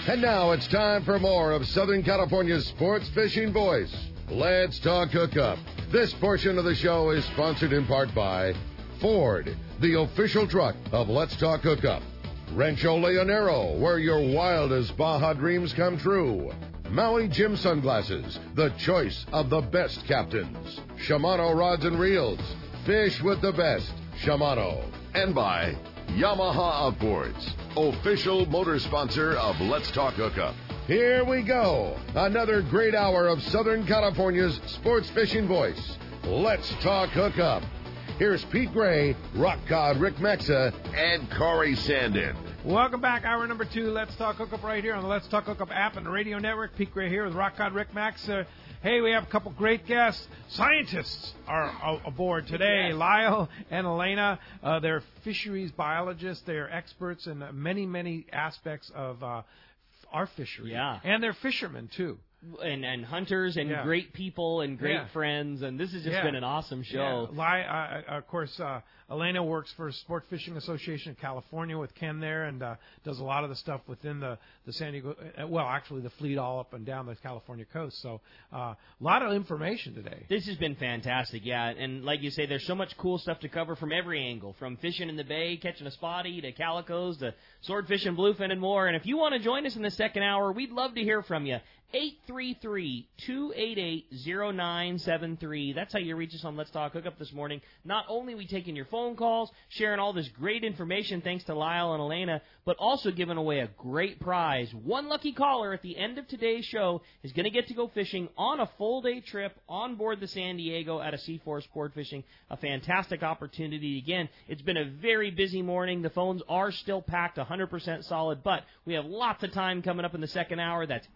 And now it's time for more of Southern California's sports fishing voice. Let's Talk Hookup. This portion of the show is sponsored in part by Ford, the official truck of Let's Talk Hookup. Rancho Leonero, where your wildest Baja dreams come true. Maui Jim Sunglasses, the choice of the best captains. Shimano Rods and Reels, fish with the best. Shimano. And by Yamaha Outboards, official motor sponsor of Let's Talk Hookup. Here we go. Another great hour of Southern California's sports fishing voice. Let's Talk Hookup. Here's Pete Gray, Rock Cod Rick Mexa, and Corey Sandin. Welcome back. Hour number 2, Let's Talk Hookup right here on the Let's Talk Hookup app and the radio network. Pete Gray here with Rock Cod Rick Mexa. Hey, we have a couple great guests. Scientists are aboard today. Yes. Lyle and Elena. They're fisheries biologists. They're experts in many, many aspects of our fishery. Yeah. And they're fishermen, too. And hunters and great people and great friends. And this has just been an awesome show. Yeah. Of course, Elena works for Sport Fishing Association of California with Ken there and does a lot of the stuff within the San Diego, actually the fleet all up and down the California coast. So a lot of information today. This has been fantastic, yeah. And like you say, there's so much cool stuff to cover from every angle, from fishing in the bay, catching a spotty, to calicos, to swordfish and bluefin and more. And if you want to join us in the second hour, we'd love to hear from you. 833-288-0973. That's how you reach us on Let's Talk Hookup this morning. Not only are we taking your phone calls, sharing all this great information thanks to Lyle and Elena, but also giving away a great prize. One lucky caller at the end of today's show is going to get to go fishing on a full-day trip on board the San Diego at a Seaforth Sport Fishing. A fantastic opportunity. Again, it's been a very busy morning. The phones are still packed 100% solid, but we have lots of time coming up in the second hour. That's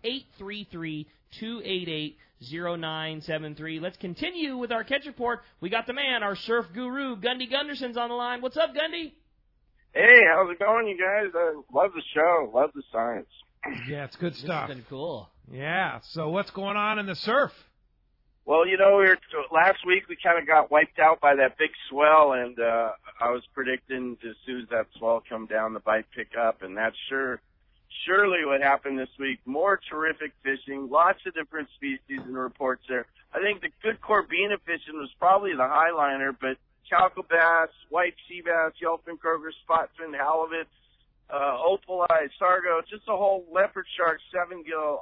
833-288-0973. Let's continue with our catch report. We got the man, our surf guru, Gundy Gunderson's on the line. What's up, Gundy? Hey, how's it going, you guys? I love the show. Love the science. Yeah, it's good stuff. This has been cool. Yeah, so what's going on in the surf? Well, last week we kind of got wiped out by that big swell, and I was predicting as soon as that swell come down, the bite pick up, and that's surely what happened this week. More terrific fishing, lots of different species in the reports there. I think the good Corbina fishing was probably the highliner, but calico bass, white sea bass, yellowfin croaker, spotfin, halibut, opali, sargo, just a whole leopard shark, 7-gill,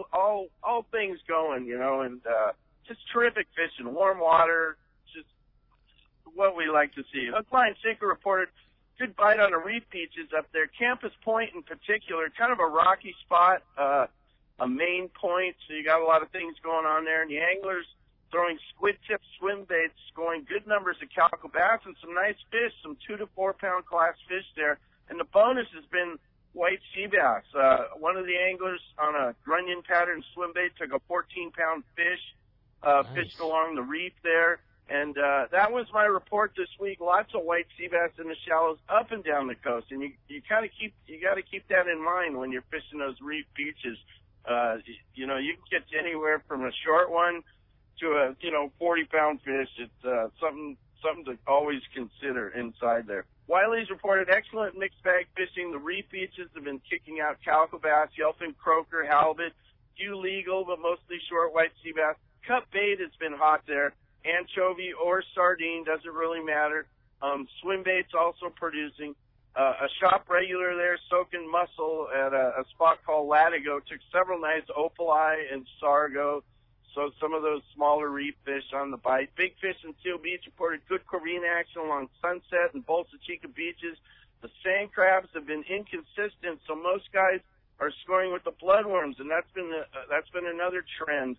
all things going, and just terrific fishing, warm water, just what we like to see. Hook, line, sinker reported good bite on the reef beaches up there. Campus Point in particular, kind of a rocky spot, a main point, so you got a lot of things going on there. And the anglers throwing squid tip swim baits, scoring good numbers of calico bass and some nice fish, some 2 to 4 pound class fish there. And the bonus has been white sea bass. One of the anglers on a grunion pattern swim bait took a 14-pound fish, fished along the reef there. And that was my report this week. Lots of white sea bass in the shallows up and down the coast, and you got to keep that in mind when you're fishing those reef beaches. You can get anywhere from a short one to a 40-pound fish. It's something to always consider inside there. Wiley's reported excellent mixed bag fishing. The reef beaches have been kicking out calico bass, yellowfin croaker, halibut, few legal, but mostly short white sea bass. Cut bait has been hot there. Anchovy or sardine, doesn't really matter. Swim baits also producing. A shop regular there soaking mussel at a spot called Latigo. Took several nice opali and sargo. So some of those smaller reef fish on the bite. Big Fish and Seal Beach reported good Corvina action along Sunset and Bolsa Chica beaches. The sand crabs have been inconsistent, so most guys are scoring with the bloodworms, and that's been another trend.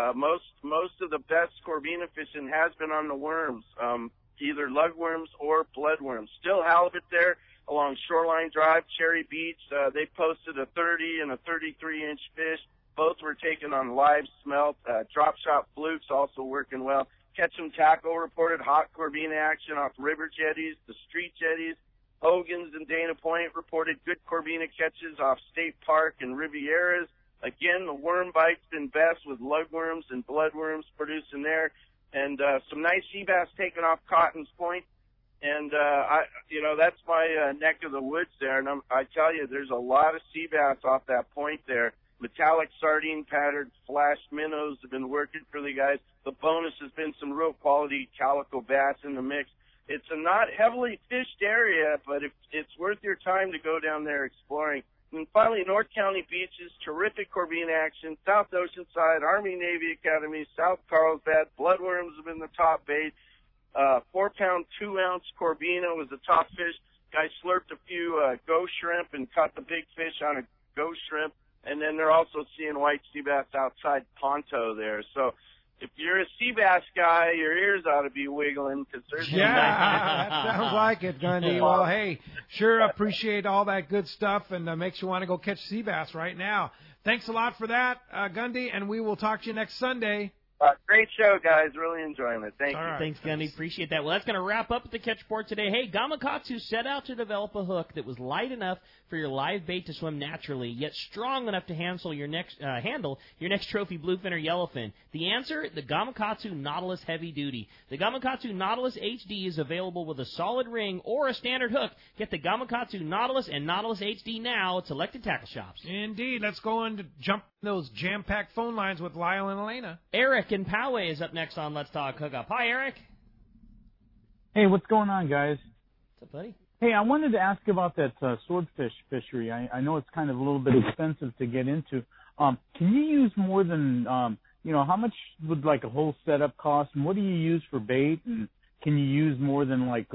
Most of the best Corvina fishing has been on the worms, either lugworms or bloodworms. Still halibut there along Shoreline Drive, Cherry Beach. They posted a 30 and a 33-inch fish. Both were taken on live smelt. Drop shot flukes also working well. Ketchum Tackle reported hot Corvina action off river jetties, the street jetties. Hogan's and Dana Point reported good Corvina catches off State Park and Rivieras. Again, the worm bite's been best with lugworms and bloodworms producing there. And some nice sea bass taken off Cotton's Point. And that's my neck of the woods there. And I tell you, there's a lot of sea bass off that point there. Metallic sardine patterns, flashed minnows have been working for the guys. The bonus has been some real quality calico bass in the mix. It's a not heavily fished area, but it's worth your time to go down there exploring. And finally, North County beaches, terrific Corvina action. South Oceanside, Army-Navy Academy, South Carlsbad, bloodworms have been the top bait. 4-pound, 2-ounce Corvina was the top fish. Guy slurped a few ghost shrimp and caught the big fish on a ghost shrimp. And then they're also seeing white sea bass outside Ponto there. So if you're a sea bass guy, your ears ought to be wiggling. Cause there's that sounds like it, Gundy. Well, hey, sure appreciate all that good stuff, and makes you want to go catch sea bass right now. Thanks a lot for that, Gundy, and we will talk to you next Sunday. Great show, guys. Really enjoying it. Thank you. Right. Thanks, Gundy. Appreciate that. Well, that's going to wrap up the Catch Report today. Hey, Gamakatsu set out to develop a hook that was light enough for your live bait to swim naturally, yet strong enough to handle your next trophy bluefin or yellowfin. The answer, the Gamakatsu Nautilus Heavy Duty. The Gamakatsu Nautilus HD is available with a solid ring or a standard hook. Get the Gamakatsu Nautilus and Nautilus HD now at selected tackle shops. Indeed. Let's go and jump those jam-packed phone lines with Lyle and Elena. Eric in Poway is up next on Let's Talk Hookup. Hi, Eric. Hey, what's going on, guys? What's up, buddy? Hey, I wanted to ask about that swordfish fishery. I know it's kind of a little bit expensive to get into. Can you use more than, how much would like a whole setup cost? And what do you use for bait? And can you use more than like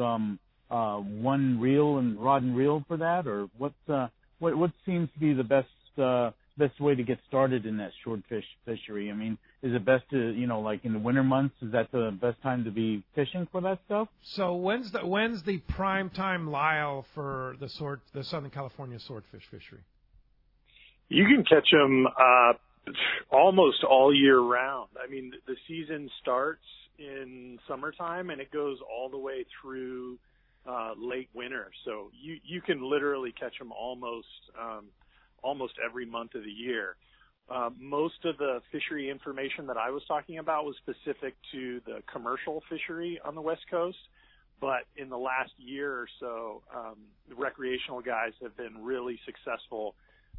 one reel and rod and reel for that? Or what seems to be the best way to get started in that swordfish fishery? I mean, is it best to, like in the winter months, is that the best time to be fishing for that stuff? So when's the prime time, Lyle, for the Southern California swordfish fishery? You can catch them almost all year round. I mean, the season starts in summertime and it goes all the way through late winter. So you can literally catch them almost every month of the year. Most of the fishery information that I was talking about was specific to the commercial fishery on the West Coast, but in the last year or so, the recreational guys have been really successful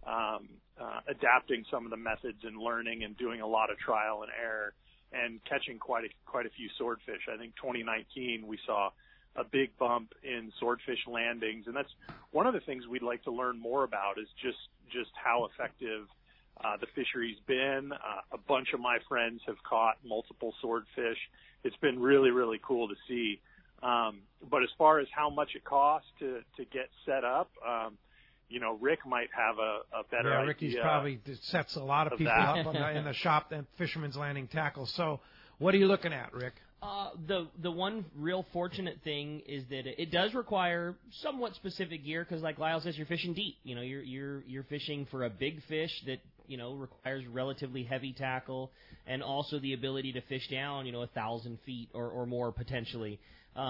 adapting some of the methods and learning and doing a lot of trial and error and catching quite a few swordfish. I think 2019 we saw a big bump in swordfish landings, and that's one of the things we'd like to learn more about is just how effective the fishery's been. A bunch of my friends have caught multiple swordfish. It's been really, really cool to see. But as far as how much it costs to get set up, Rick might have a better idea. Ricky's probably sets a lot of people up in the shop at Fisherman's Landing Tackle. So what are you looking at, Rick? The one real fortunate thing is that it does require somewhat specific gear because, like Lyle says, you're fishing deep. You're fishing for a big fish that requires relatively heavy tackle and also the ability to fish down 1,000 feet or more potentially.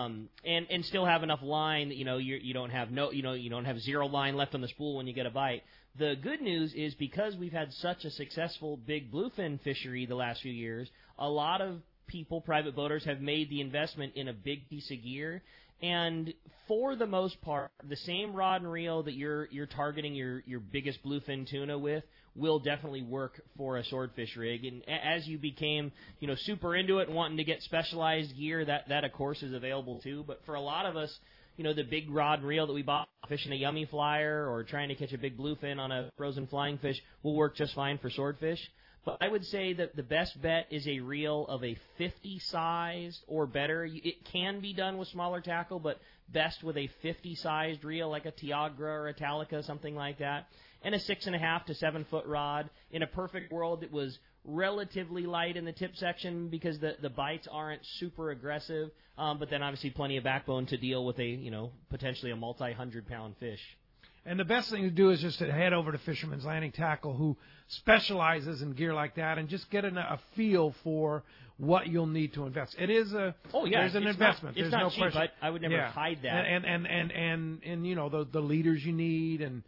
And still have enough line that you don't have zero line left on the spool when you get a bite. The good news is because we've had such a successful big bluefin fishery the last few years, a lot of people, private boaters, have made the investment in a big piece of gear, and for the most part, the same rod and reel that you're targeting your biggest bluefin tuna with will definitely work for a swordfish rig. And as you became super into it and wanting to get specialized gear, that of course is available too. But for a lot of us, the big rod and reel that we bought fishing a yummy flyer or trying to catch a big bluefin on a frozen flying fish will work just fine for swordfish. But I would say that the best bet is a reel of a 50 size or better. It can be done with smaller tackle, but best with a 50 sized reel like a Tiagra or a Talica, something like that, and a 6.5 to 7 foot rod. In a perfect world, it was relatively light in the tip section because the bites aren't super aggressive, but then obviously plenty of backbone to deal with a potentially a multi-100-pound fish. And the best thing to do is just to head over to Fisherman's Landing Tackle, who specializes in gear like that, and just get a feel for what you'll need to invest. It is there's an investment. It's there's not no cheap. question. I would never hide that. And the leaders you need, and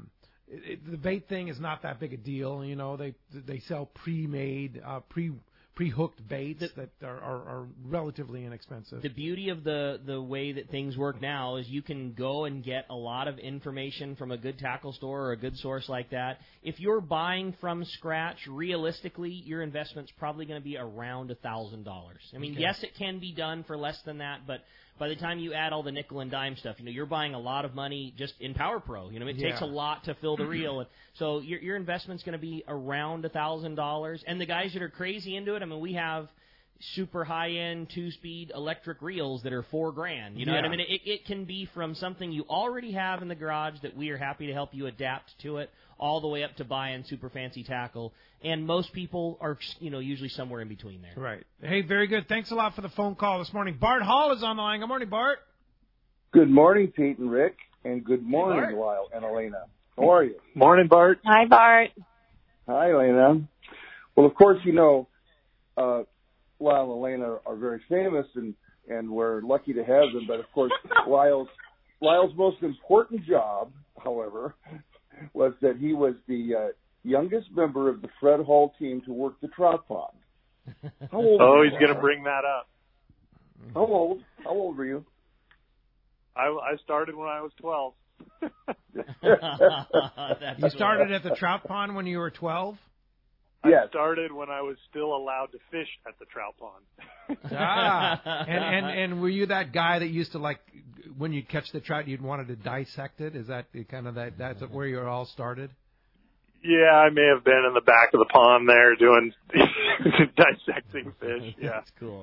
the bait thing is not that big a deal. They sell pre-made, pre-hooked baits that are relatively inexpensive. The beauty of the way that things work now is you can go and get a lot of information from a good tackle store or a good source like that. If you're buying from scratch, realistically, your investment's probably going to be around $1,000. I mean, yes, it can be done for less than that, but by the time you add all the nickel and dime stuff, you're buying a lot of money just in Power Pro. It takes a lot to fill the reel. So your investment's going to be around $1,000. And the guys that are crazy into it, I mean, we have super high-end 2-speed electric reels that are $4,000. You know what I mean? It can be from something you already have in the garage that we are happy to help you adapt to it, all the way up to buying super fancy tackle. And most people are, usually somewhere in between there. Right. Hey, very good. Thanks a lot for the phone call this morning. Bart Hall is on the line. Good morning, Bart. Good morning, Pete and Rick, and good morning, Lyle and Elena. How are you? Morning, Bart. Hi, Bart. Hi, Elena. Well, of course, Lyle and Elena are very famous, and we're lucky to have them. But, of course, Lyle's most important job, however, was that he was the youngest member of the Fred Hall team to work the trout pond. How old he's going to bring that up. How old were you? I started when I was 12. You started at the trout pond when you were 12? Yes. I started when I was still allowed to fish at the trout pond. And were you that guy that used to, like, when you catch the trout, you'd wanted to dissect it? Is that kind of that's where you all started? Yeah, I may have been in the back of the pond there doing dissecting fish. Yeah, that's cool.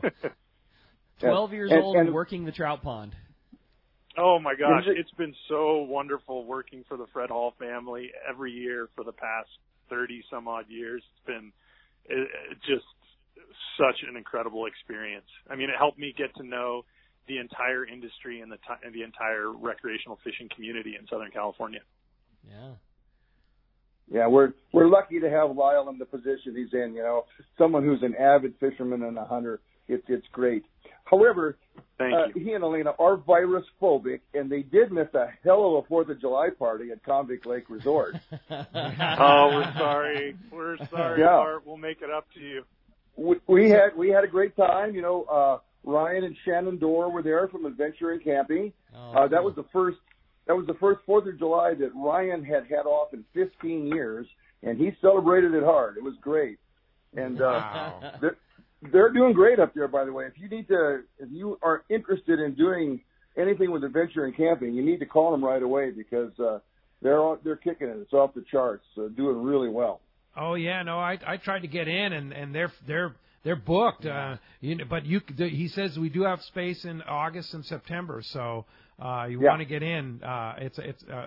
12 years old and working the trout pond. Oh my gosh, it's been so wonderful working for the Fred Hall family every year for the past 30 some odd years. It's been just such an incredible experience. I mean, it helped me get to know the entire industry and the entire recreational fishing community in Southern California. Yeah. Yeah, we're lucky to have Lyle in the position he's in. Someone who's an avid fisherman and a hunter. It's great. However, he and Elena are virus phobic, and they did miss a hell of a 4th of July party at Convict Lake Resort. Oh, we're sorry. We're sorry, Bart. We'll make it up to you. We had a great time. Ryan and Shannon Dorr were there from Adventure and Camping. That was the first 4th of July that Ryan had off in 15 years, and he celebrated it hard. It was great. And they're doing great up there, by the way. If you are interested in doing anything with Adventure and Camping, you need to call them right away because they're kicking it. It's off the charts, doing really well. Oh yeah, no, I tried to get in, and they're booked. But he says we do have space in August and September, so you want to get in. It's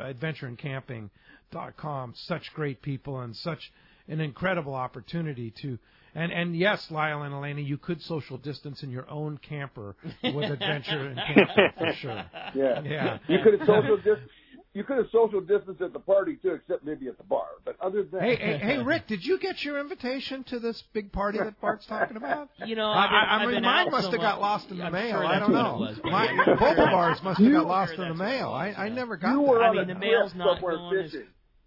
adventureandcamping.com. Such great people and such an incredible opportunity to. And yes, Lyle and Elena, you could social distance in your own camper with Adventure and Camping for sure. Yeah. You could have social distanced at the party too, except maybe at the bar. But other than hey, Rick, did you get your invitation to this big party that Bart's talking about? Mine must have got lost in the mail. Sure I don't know. Both of ours must have got lost in the mail. I never got that. The mail's not going fishing.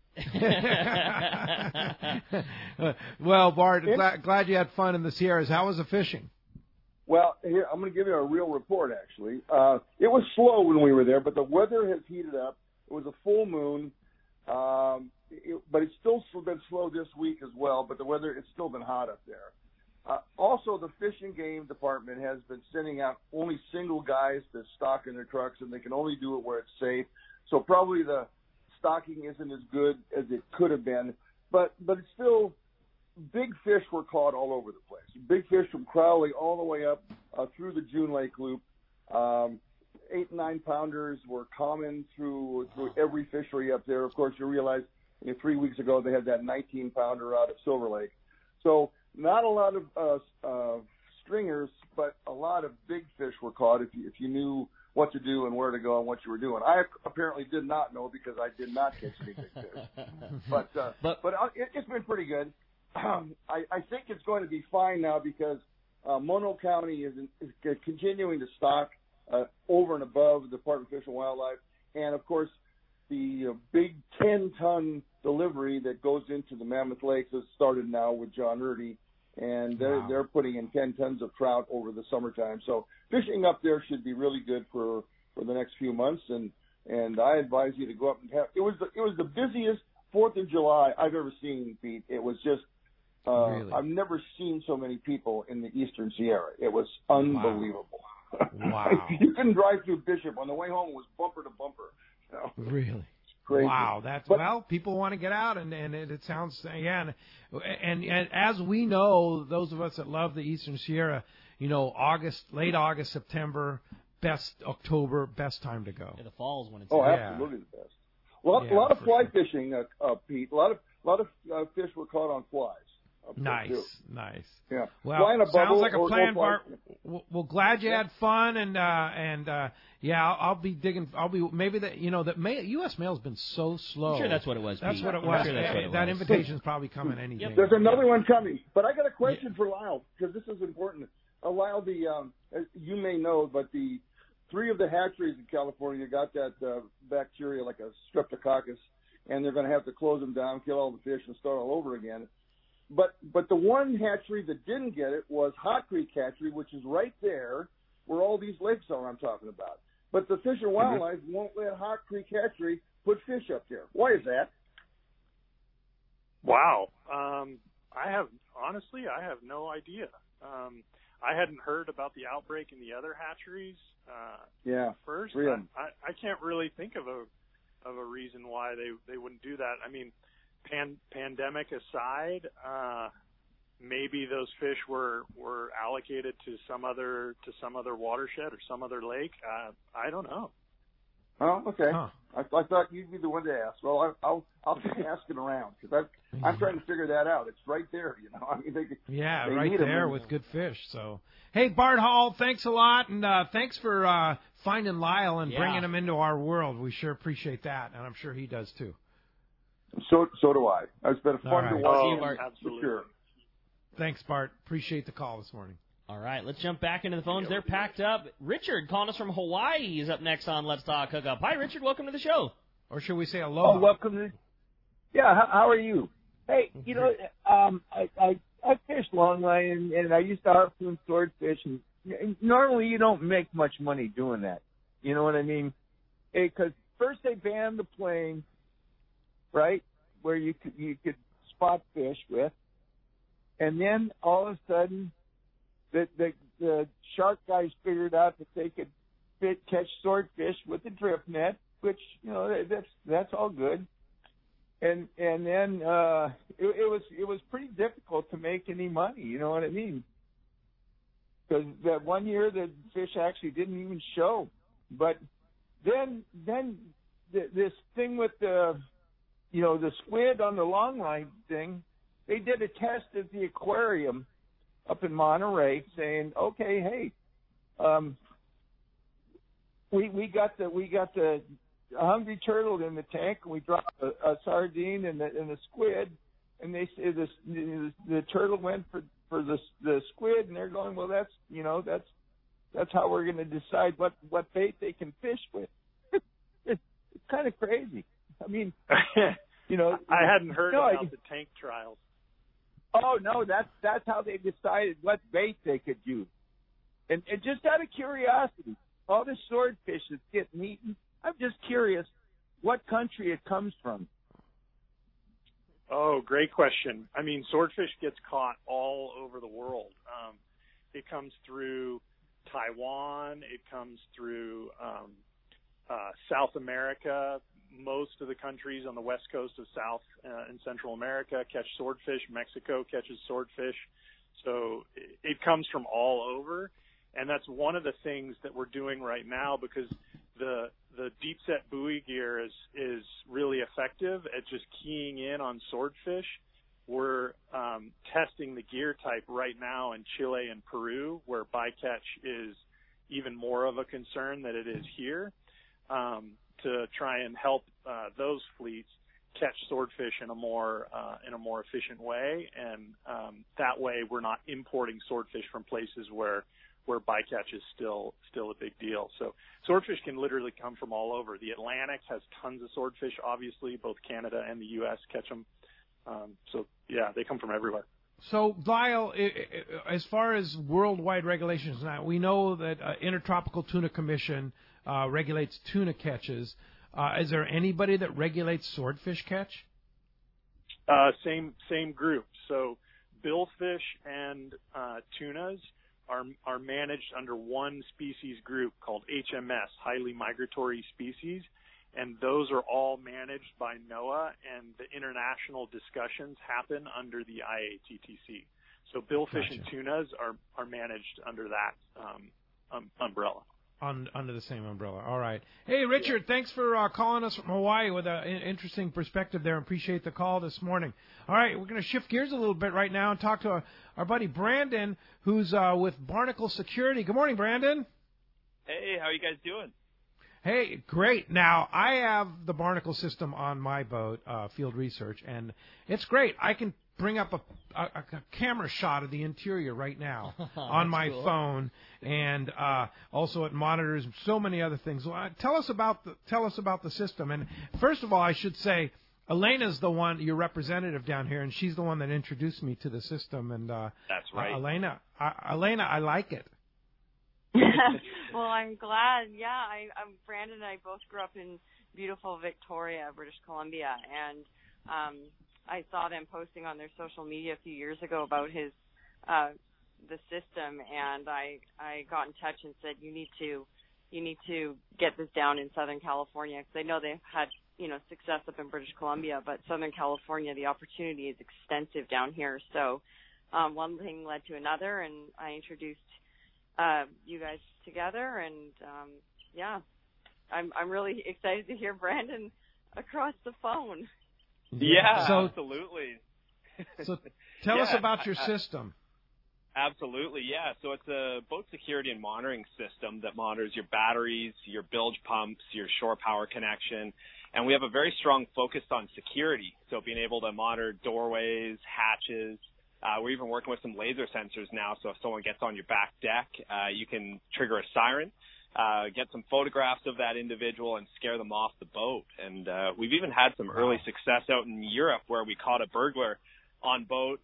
Well, Bart, glad you had fun in the Sierras. How was the fishing? Well, here I'm going to give you a real report. Actually, it was slow when we were there, but the weather has heated up. It was a full moon, but it's still been slow this week as well. But the weather, it's still been hot up there. Also, the fishing game department has been sending out only single guys to stock in their trucks, and they can only do it where it's safe. So probably the stocking isn't as good as it could have been, but it's still big fish were caught all over the place. Big fish from Crowley all the way up through the June Lake Loop. 8 and 9 pounders were common through every fishery up there. Of course, you realize 3 weeks ago they had that 19 pounder out of Silver Lake. So not a lot of stringers, but a lot of big fish were caught if you knew what to do and where to go and what you were doing. I apparently did not know because I did not catch any big fish. But it's been pretty good. I think it's going to be fine now because Mono County is continuing to stock over and above the Department of Fish and Wildlife. And, of course, the big 10-ton delivery that goes into the Mammoth Lakes has started now with John Erdy. and Wow. they're putting in 10 tons of trout over the summertime. So fishing up there should be really good for the next few months, and I advise you to go up and have. It was the busiest 4th of July I've ever seen, Pete. It was just Really? I've never seen so many people in the Eastern Sierra. It was unbelievable. Wow. You couldn't drive through Bishop. On the way home, it was bumper to bumper. You know? Really? Crazy. Wow, well, people want to get out, and it sounds, and as we know, those of us that love the Eastern Sierra, late August, September, best October, best time to go. Yeah, the fall's when it's absolutely the best. A lot of fly fishing, Pete. A lot of fish were caught on flies. Nice. Yeah. Well, Fly in a sounds bubble like a or plan, no Bart. fly. Well, glad you had fun, and I'll be digging. Maybe U.S. mail's been so slow. I'm sure that's what it was. That's Pete. what it I'm was. sure that's what it That was. invitation's probably coming any day. There's another one coming, but I got a question for Lyle because this is important. Lyle, as you may know, but the 3 of the hatcheries in California got that bacteria like a streptococcus, and they're going to have to close them down, kill all the fish, and start all over again. But the one hatchery that didn't get it was Hot Creek Hatchery, which is right there where all these lakes are I'm talking about. But the Fish and Wildlife won't let Hot Creek Hatchery put fish up there. Why is that? Wow. I have no idea. I hadn't heard about the outbreak in the other hatcheries. First, I can't really think of a reason why they wouldn't do that. I mean, pandemic aside, maybe those fish were allocated to some other watershed or some other lake. I don't know. Oh, okay. Huh. I thought you'd be the one to ask. Well, I'll be asking around because I'm trying to figure that out. It's right there, I mean, they right there with good fish. So, hey, Bart Hall, thanks a lot, and thanks for finding Lyle and bringing him into our world. We sure appreciate that, and I'm sure he does too. So do I. It's been fun to watch him, absolutely. for sure. Thanks, Bart. Appreciate the call this morning. All right, let's jump back into the phones. They're packed up. Richard, calling us from Hawaii, is up next on Let's Talk Hookup. Hi, Richard. Welcome to the show. Or should we say aloha? Oh, welcome to. Yeah, how are you? Hey, I fish longline and I used to harpoon swordfish, and normally you don't make much money doing that. You know what I mean? Because first they banned the playing, right, where you could spot fish with, and then all of a sudden the shark guys figured out that they could catch swordfish with a drift net, which that's all good. And then it was pretty difficult to make any money. You know what I mean? Because that one year the fish actually didn't even show. But then this thing with the squid on the long line thing, they did a test at the aquarium up in Monterey, saying, okay, hey, we got the hungry turtle in the tank, and we dropped a sardine and a squid, and they say the turtle went for the squid, and they're going, well, that's how we're going to decide what bait they can fish with. It's kind of crazy. I mean, I hadn't heard about the tank trials. Oh no, that's how they decided what bait they could use. And just out of curiosity, all the swordfish that's getting eaten, I'm just curious what country it comes from. Oh, great question. I mean, swordfish gets caught all over the world. It comes through Taiwan. It comes through South America. Most of the countries on the west coast of South and Central America catch swordfish. Mexico catches swordfish. So it comes from all over. And that's one of the things that we're doing right now, because the deep set buoy gear is really effective at just keying in on swordfish. We're testing the gear type right now in Chile and Peru, where bycatch is even more of a concern than it is here, to try and help those fleets catch swordfish in a more efficient way, and that way we're not importing swordfish from places where bycatch is still a big deal. So swordfish can literally come from all over. The Atlantic has tons of swordfish, obviously. Both Canada and the U.S. catch them. So, yeah, they come from everywhere. So, Lyle, as far as worldwide regulations now, we know that Intertropical Tuna Commission regulates tuna catches. Is there anybody that regulates swordfish catch? Same group. So billfish and tunas are managed under one species group called HMS, Highly Migratory Species, and those are all managed by NOAA, and the international discussions happen under the IATTC. So billfish and tunas are managed under that umbrella. Under the same umbrella. All right. Hey, Richard, thanks for calling us from Hawaii with an interesting perspective there. Appreciate the call this morning. All right, we're going to shift gears a little bit right now and talk to our buddy Brandon, who's with Barnacle Security. Good morning, Brandon. Hey, how are you guys doing? Hey, great. Now, I have the Barnacle system on my boat, Field Research, and it's great. I can bring up a camera shot of the interior right now on my phone, and also it monitors so many other things. Well, tell us about the system. And first of all, I should say, Elena's the one, your representative down here, and she's the one that introduced me to the system. And that's right, Elena, I like it. Well, I'm glad. Yeah, I'm Brandon and I both grew up in beautiful Victoria, British Columbia, and I saw them posting on their social media a few years ago about the system, and I got in touch and said you need to get this down in Southern California, because I know they've had success up in British Columbia, but Southern California, the opportunity is extensive down here. So one thing led to another, and I introduced you guys together, and I'm really excited to hear Brandon across the phone. Yeah, absolutely. So tell us about your system. Absolutely, yeah. So it's a boat security and monitoring system that monitors your batteries, your bilge pumps, your shore power connection, and we have a very strong focus on security, so being able to monitor doorways, hatches. We're even working with some laser sensors now, so if someone gets on your back deck, you can trigger a siren, get some photographs of that individual and scare them off the boat. And we've even had some early success out in Europe where we caught a burglar on a boat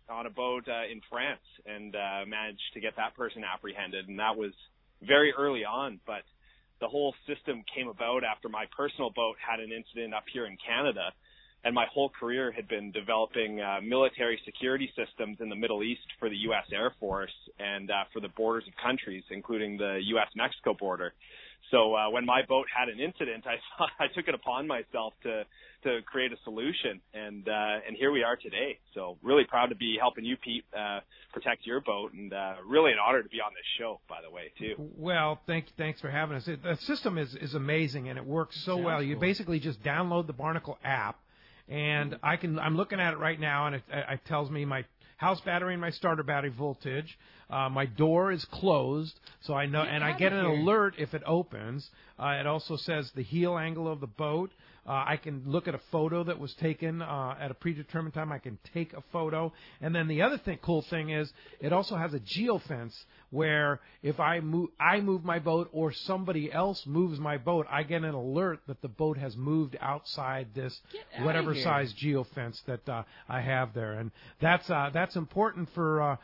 in France and managed to get that person apprehended. And that was very early on, but the whole system came about after my personal boat had an incident up here in Canada. And my whole career had been developing military security systems in the Middle East for the U.S. Air Force and for the borders of countries, including the U.S.-Mexico border. So when my boat had an incident, I took it upon myself to create a solution, and here we are today. So really proud to be helping you, Pete, protect your boat, and really an honor to be on this show, by the way, too. Well, thanks for having us. The system is amazing, and it works so well. You basically just download the Barnacle app. And I'm looking at it right now, and it tells me my house battery and my starter battery voltage. My door is closed, so I know, and I get an alert if it opens. It also says the heel angle of the boat. I can look at a photo that was taken at a predetermined time. I can take a photo. And then the other cool thing is it also has a geofence where if I move my boat or somebody else moves my boat, I get an alert that the boat has moved outside this whatever size geofence that I have there. And that's important for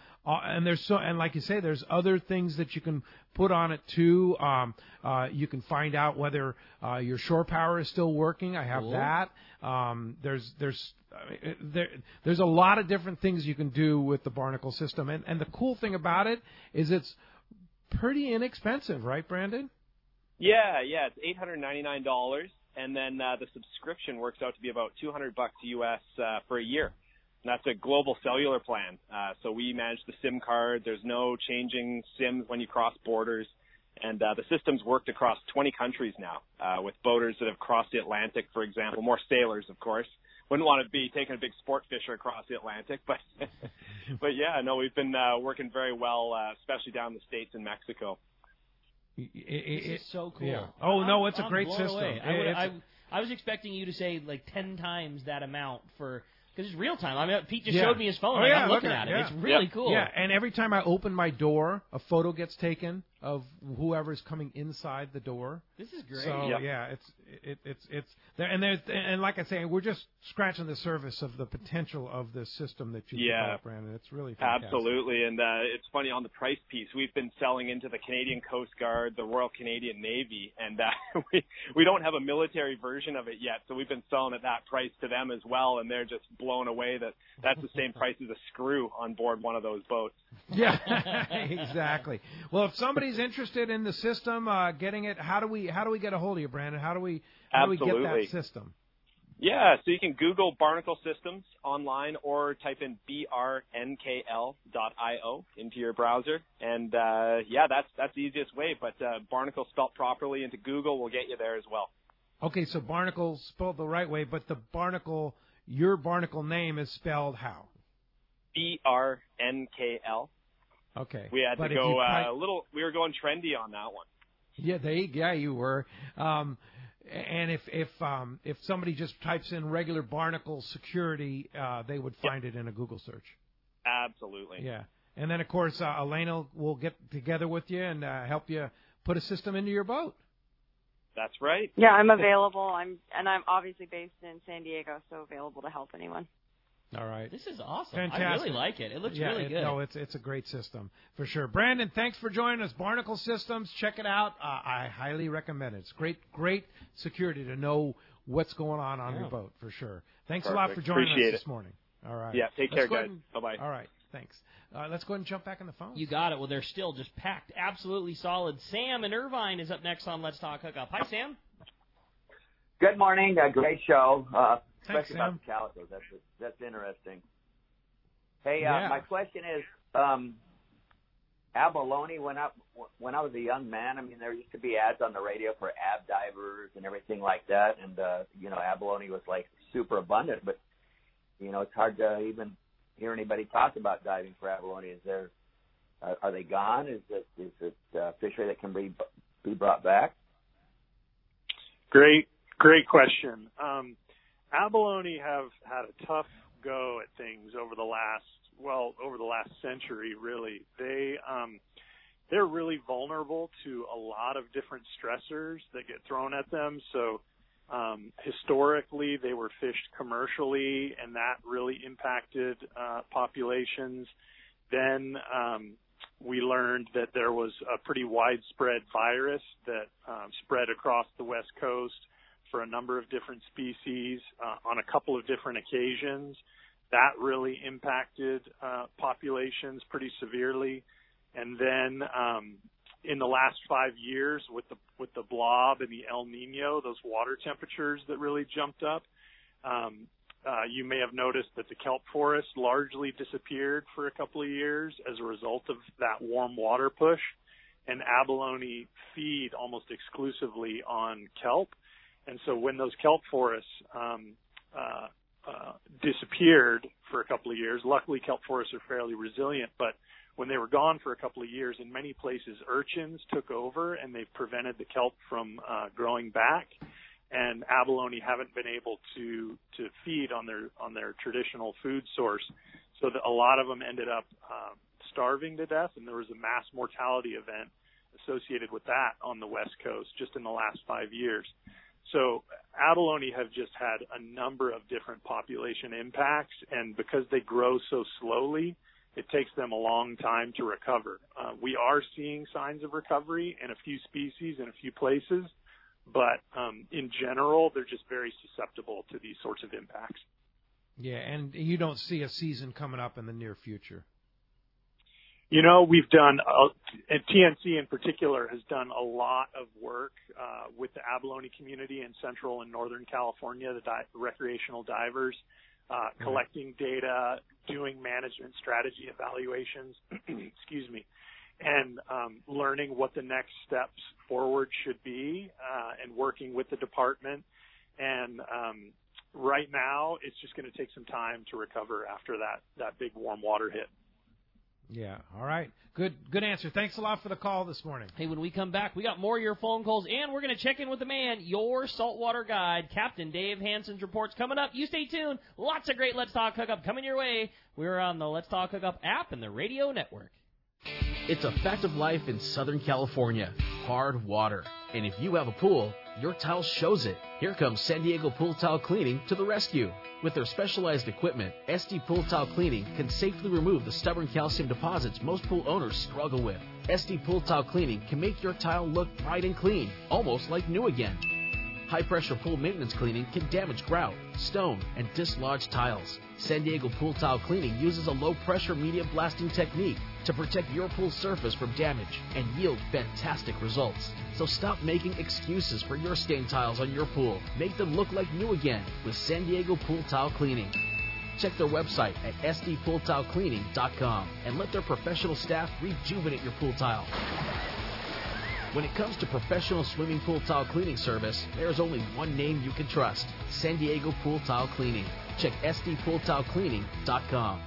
and like you say, there's other things that you can put on it too. You can find out whether your shore power is still working. I have that. There's a lot of different things you can do with the Barnacle system, and the cool thing about it is it's pretty inexpensive, right, Brandon? Yeah, it's $899, and then the subscription works out to be about $200 US for a year. And that's a global cellular plan. So we manage the SIM card. There's no changing SIMs when you cross borders. And the system's worked across 20 countries now with boaters that have crossed the Atlantic, for example. More sailors, of course. Wouldn't want to be taking a big sport fisher across the Atlantic. But yeah, no, we've been working very well, especially down in the States and Mexico. This is so cool. Yeah. Oh, no, it's a great system. I was expecting you to say like 10 times that amount for... Because it's real time. I mean, Pete just showed me his phone, and I'm looking at it. It's really cool. Yeah, and every time I open my door, a photo gets taken of whoever's coming inside the door. This is great. So yeah, it's there, and like I say, we're just scratching the surface of the potential of this system that you developed, Brandon. It's really fantastic. Absolutely, and it's funny on the price piece. We've been selling into the Canadian Coast Guard, the Royal Canadian Navy, and we don't have a military version of it yet. So we've been selling at that price to them as well, and they're just blown away that that's the same price as a screw on board one of those boats. Yeah, exactly. Well, if somebody's interested in the system, getting it, how do we get a hold of you, Brandon? How do we get that system? Yeah, so you can Google Barnacle Systems online or type in brnkl.io into your browser, and that's the easiest way. But Barnacle spelled properly into Google will get you there as well. Okay, so Barnacle spelled the right way, but your Barnacle name is spelled how? BRNKL. Okay. We had to go we were going trendy on that one. Yeah, you were. And if somebody just types in regular Barnacle security, they would find it in a Google search. Absolutely. Yeah. And then, of course, Elena will get together with you and help you put a system into your boat. That's right. Yeah, I'm available. I'm obviously based in San Diego, so available to help anyone. All right. This is awesome. Fantastic. I really like it. It looks really good. No, it's a great system for sure. Brandon, thanks for joining us. Barnacle Systems, check it out. I highly recommend it. It's great security to know what's going on your boat for sure. Thanks a lot for joining us this morning. All right. Yeah, take care, guys. Bye-bye. All right, thanks. Let's go ahead and jump back on the phone. You got it. Well, they're still just packed, absolutely solid. Sam in Irvine is up next on Let's Talk Hookup. Hi, Sam. Good morning. Great show. Especially Thanks, about the Calico. That's interesting. Hey, my question is, abalone, when I was a young man, I mean, there used to be ads on the radio for ab divers and everything like that, and, abalone was, like, super abundant, but, it's hard to even hear anybody talk about diving for abalone. Are they gone? Is it fishery that can be brought back? Great question. Abalone have had a tough go at things over the last century, really. They're really vulnerable to a lot of different stressors that get thrown at them. So historically, they were fished commercially, and that really impacted populations. Then we learned that there was a pretty widespread virus that spread across the West Coast for a number of different species on a couple of different occasions. That really impacted populations pretty severely. And then in the last 5 years with the blob and the El Nino, those water temperatures that really jumped up, you may have noticed that the kelp forest largely disappeared for a couple of years as a result of that warm water push. And abalone feed almost exclusively on kelp. And so when those kelp forests disappeared for a couple of years, luckily kelp forests are fairly resilient, but when they were gone for a couple of years, in many places urchins took over and they prevented the kelp from growing back. And abalone haven't been able to feed on their traditional food source, so that a lot of them ended up starving to death, and there was a mass mortality event associated with that on the West Coast just in the last 5 years. So abalone have just had a number of different population impacts, and because they grow so slowly, it takes them a long time to recover. We are seeing signs of recovery in a few species in a few places, but in general, they're just very susceptible to these sorts of impacts. Yeah, and you don't see a season coming up in the near future. We've done, and TNC in particular has done a lot of work with the abalone community in Central and Northern California, the recreational divers, collecting data, doing management strategy evaluations, excuse me, and learning what the next steps forward should be, and working with the department. And right now, it's just going to take some time to recover after that big warm water hit. Yeah. All right. Good answer. Thanks a lot for the call this morning. Hey, when we come back, we got more of your phone calls, and we're going to check in with the man, your saltwater guide, Captain Dave Hansen's reports coming up. You stay tuned. Lots of great Let's Talk Hookup coming your way. We're on the Let's Talk Hookup app and the radio network. It's a fact of life in Southern California. Hard water. And if you have a pool, your tile shows it. Here comes San Diego Pool Tile Cleaning to the rescue. With their specialized equipment, SD Pool Tile Cleaning can safely remove the stubborn calcium deposits most pool owners struggle with. SD Pool Tile Cleaning can make your tile look bright and clean, almost like new again. High-pressure pool maintenance cleaning can damage grout, stone, and dislodge tiles. San Diego Pool Tile Cleaning uses a low-pressure media blasting technique to protect your pool surface from damage and yield fantastic results. So stop making excuses for your stained tiles on your pool. Make them look like new again with San Diego Pool Tile Cleaning. Check their website at sdpooltilecleaning.com and let their professional staff rejuvenate your pool tile. When it comes to professional swimming pool tile cleaning service, there's only one name you can trust: San Diego Pool Tile Cleaning. Check sdpooltilecleaning.com.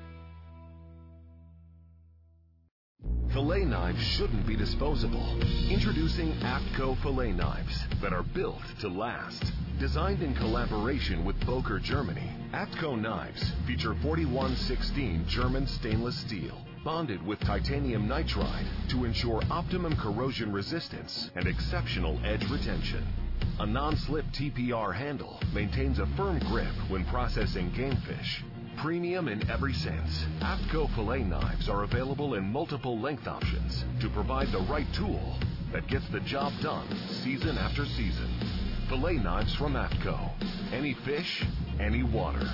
Fillet knives shouldn't be disposable. Introducing APTCO fillet knives that are built to last. Designed in collaboration with Boker, Germany, APTCO knives feature 4116 German stainless steel, bonded with titanium nitride to ensure optimum corrosion resistance and exceptional edge retention. A non-slip TPR handle maintains a firm grip when processing game fish. Premium in every sense, APTCO fillet knives are available in multiple length options to provide the right tool that gets the job done season after season. Fillet knives from APTCO. Any fish, any water.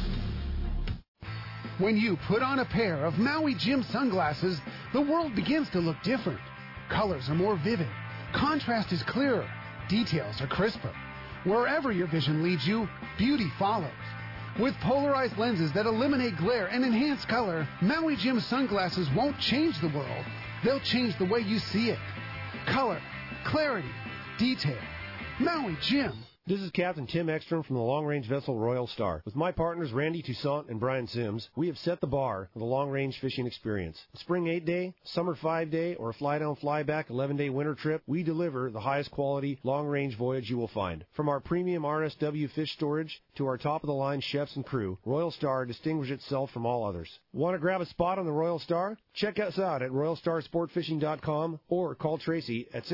When you put on a pair of Maui Jim sunglasses, the world begins to look different. Colors are more vivid. Contrast is clearer. Details are crisper. Wherever your vision leads you, beauty follows. With polarized lenses that eliminate glare and enhance color, Maui Jim sunglasses won't change the world. They'll change the way you see it. Color, clarity, detail. Maui Jim. This is Captain Tim Ekstrom from the long-range vessel Royal Star. With my partners Randy Toussaint and Brian Sims, we have set the bar for the long-range fishing experience. Spring 8-day, summer 5-day, or a fly-down, fly-back 11-day winter trip, we deliver the highest quality long-range voyage you will find. From our premium RSW fish storage to our top-of-the-line chefs and crew, Royal Star distinguishes itself from all others. Want to grab a spot on the Royal Star? Check us out at RoyalStarSportFishing.com or call Tracy at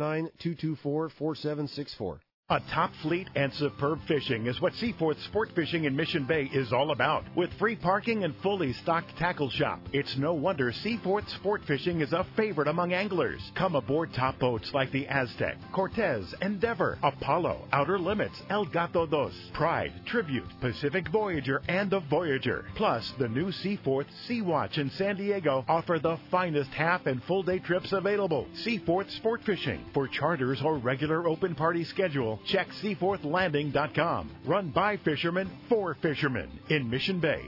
619-224-4764. A top fleet and superb fishing is what Seaforth Sport Fishing in Mission Bay is all about. With free parking and fully stocked tackle shop, it's no wonder Seaforth Sport Fishing is a favorite among anglers. Come aboard top boats like the Aztec, Cortez, Endeavor, Apollo, Outer Limits, El Gato Dos, Pride, Tribute, Pacific Voyager, and the Voyager. Plus, the new Seaforth Sea Watch in San Diego offer the finest half and full day trips available. Seaforth Sport Fishing. For charters or regular open party schedule, check SeaforthLanding.com. Run by fishermen for fishermen in Mission Bay.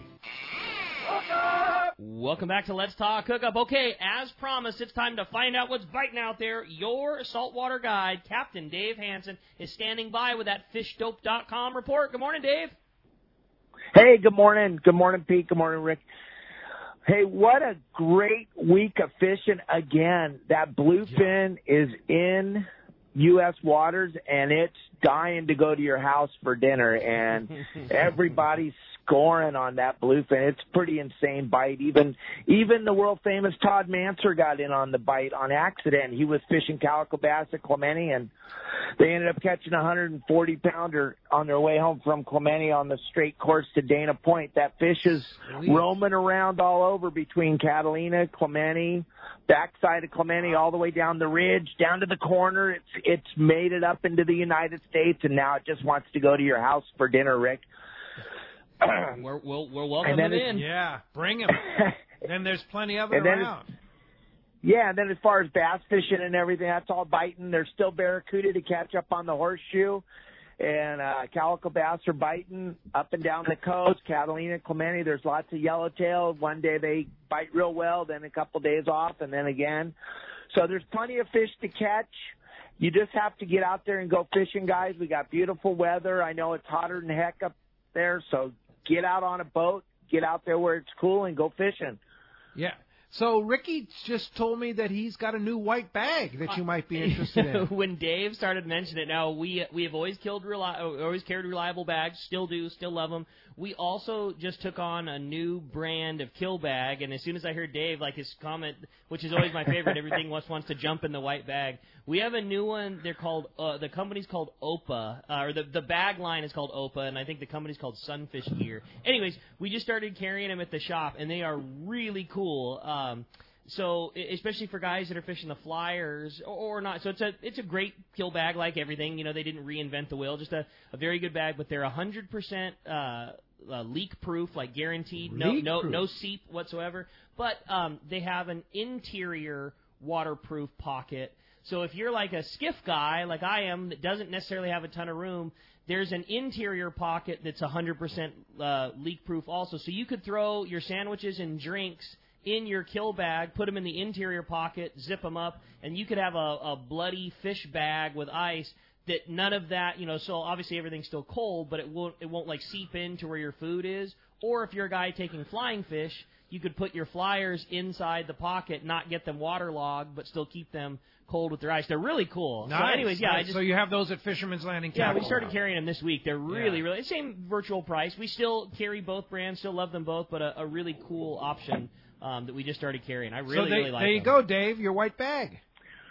Welcome back to Let's Talk Hookup. Okay, as promised, it's time to find out what's biting out there. Your saltwater guide, Captain Dave Hansen, is standing by with that FishDope.com report. Good morning, Dave. Hey, good morning. Good morning, Pete. Good morning, Rick. Hey, what a great week of fishing again. That bluefin is in U.S. waters, and it's dying to go to your house for dinner, and everybody's scoring on that bluefin. It's pretty insane bite. Even the world-famous Todd Manser got in on the bite on accident. He was fishing calico bass at Clemente, and they ended up catching a 140-pounder on their way home from Clemente on the straight course to Dana Point. That fish is roaming around all over between Catalina, Clemente, backside of Clemente, all the way down the ridge, down to the corner. It's made it up into the United States, and now it just wants to go to your house for dinner, Rick. We're welcoming him in. Yeah, bring him. And there's plenty of it around. Yeah, and then as far as bass fishing and everything, that's all biting. There's still barracuda to catch up on the horseshoe. And calico bass are biting up and down the coast. Catalina, Clemente, there's lots of yellowtail. One day they bite real well, then a couple days off, and then again. So there's plenty of fish to catch. You just have to get out there and go fishing, guys. We got beautiful weather. I know it's hotter than heck up there, so get out on a boat, get out there where it's cool, and go fishing. Yeah. So Ricky just told me that he's got a new white bag that you might be interested in. When Dave started mentioning it, now we have always carried reliable bags, still do, still love them. We also just took on a new brand of kill bag, and as soon as I heard Dave, like his comment, which is always my favorite, everything wants to jump in the white bag. We have a new one. They're called the company's called Opa, or the bag line is called Opa, and I think the company's called Sunfish Gear. Anyways, we just started carrying them at the shop, and they are really cool. So especially for guys that are fishing the flyers or not. So it's a great kill bag like everything. You know, they didn't reinvent the wheel. Just a very good bag, but they're 100% leak proof, like guaranteed. No seep whatsoever. But they have an interior waterproof pocket. So if you're like a skiff guy, like I am, that doesn't necessarily have a ton of room, there's an interior pocket that's 100% leak-proof also. So you could throw your sandwiches and drinks in your kill bag, put them in the interior pocket, zip them up, and you could have a bloody fish bag with ice that none of that, you know, so obviously everything's still cold, but it won't like seep into where your food is. Or if you're a guy taking flying fish, you could put your flyers inside the pocket, not get them waterlogged, but still keep them cold with their ice. They're really cool. Nice. So anyways, yeah. So you have those at Fisherman's Landing Yeah, Tackle. we started carrying them this week. They're really, same virtual price. We still carry both brands, still love them both, but a really cool option that we just started carrying. I really like them. There you go, Dave, your white bag.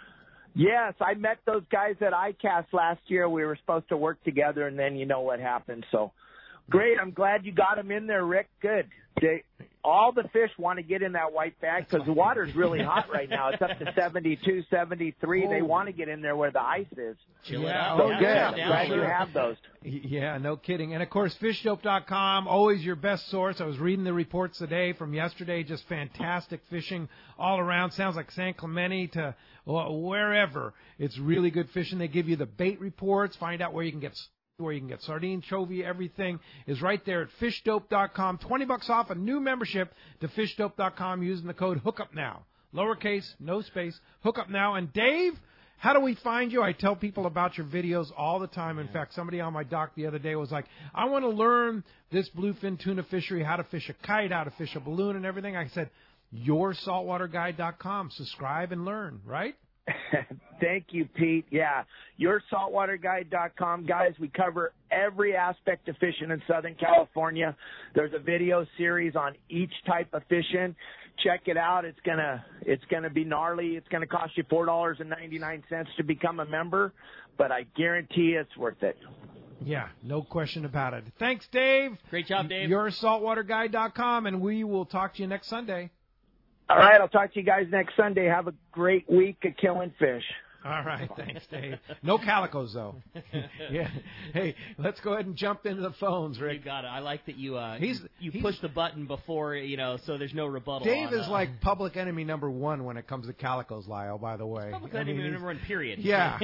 Yes, I met those guys at ICAST last year. We were supposed to work together, and then you know what happened. So, great. I'm glad you got them in there, Rick. Good. All the fish want to get in that white bag because the water's really hot right now. It's up to 72, 73. Oh. They want to get in there where the ice is. Chill it out. So good. I'm glad you have those. Yeah, no kidding. And, of course, fishdope.com, always your best source. I was reading the reports today from yesterday, just fantastic fishing all around. Sounds like San Clemente to wherever. It's really good fishing. They give you the bait reports, find out where you can get sardine, chovy, everything is right there at fishdope.com. $20 off a new membership to fishdope.com using the code HOOKUPNOW. Lowercase, no space, HOOKUPNOW. And Dave, how do we find you? I tell people about your videos all the time. In fact, somebody on my dock the other day was like, I want to learn this bluefin tuna fishery, how to fish a kite, how to fish a balloon and everything. I said, yoursaltwaterguide.com. Subscribe and learn, right? Thank you, Pete. Yeah, yoursaltwaterguide.com. Guys, we cover every aspect of fishing in Southern California. There's a video series on each type of fishing. Check it out. It's gonna be gnarly. It's gonna cost you $4.99 to become a member, but I guarantee it's worth it. Yeah, no question about it. Thanks, Dave. Great job, Dave. Yoursaltwaterguide.com, and we will talk to you next Sunday. All right, I'll talk to you guys next Sunday. Have a great week of killing fish. All right, thanks, Dave. No calicos, though. Yeah. Hey, let's go ahead and jump into the phones, Rick. You got it. I like that you push the button before, so there's no rebuttal. Dave is like public enemy number one when it comes to calicos, Lyle, by the way. Public enemy number one, period. Yeah.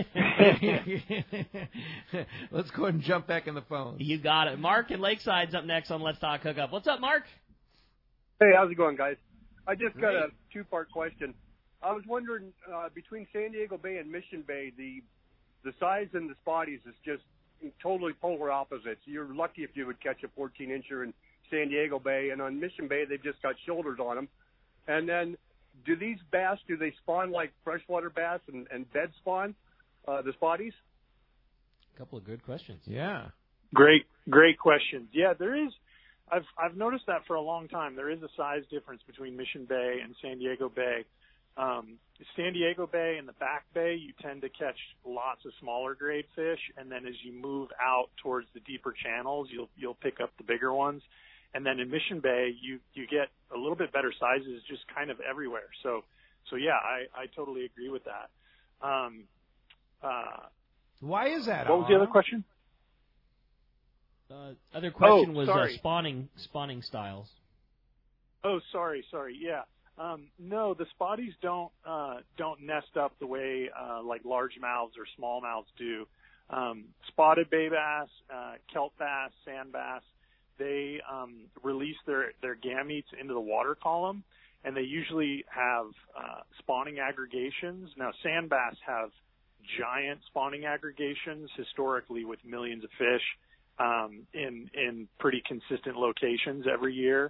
Let's go ahead and jump back in the phone. You got it. Mark in Lakeside's up next on Let's Talk Hookup. What's up, Mark? Hey, how's it going, guys? I just got a two-part question. I was wondering, between San Diego Bay and Mission Bay, the size and the spotties is just totally polar opposites. You're lucky if you would catch a 14-incher in San Diego Bay, and on Mission Bay, they've just got shoulders on them. And then, do these bass, do they spawn like freshwater bass and bed spawn, the spotties? A couple of good questions. Yeah. Great questions. Yeah, there is. I've noticed that for a long time. There is a size difference between Mission Bay and San Diego Bay. San Diego Bay and the Back Bay, you tend to catch lots of smaller grade fish, and then as you move out towards the deeper channels, you'll pick up the bigger ones. And then in Mission Bay, you get a little bit better sizes just kind of everywhere. So yeah, I totally agree with that. Why is that? What was the other question? Other question was spawning styles. Oh, sorry. Yeah. No, the spotties don't nest up the way like largemouths or smallmouths do. Spotted bay bass, kelp bass, sand bass, they release their gametes into the water column, and they usually have spawning aggregations. Now, sand bass have giant spawning aggregations historically with millions of fish in pretty consistent locations every year.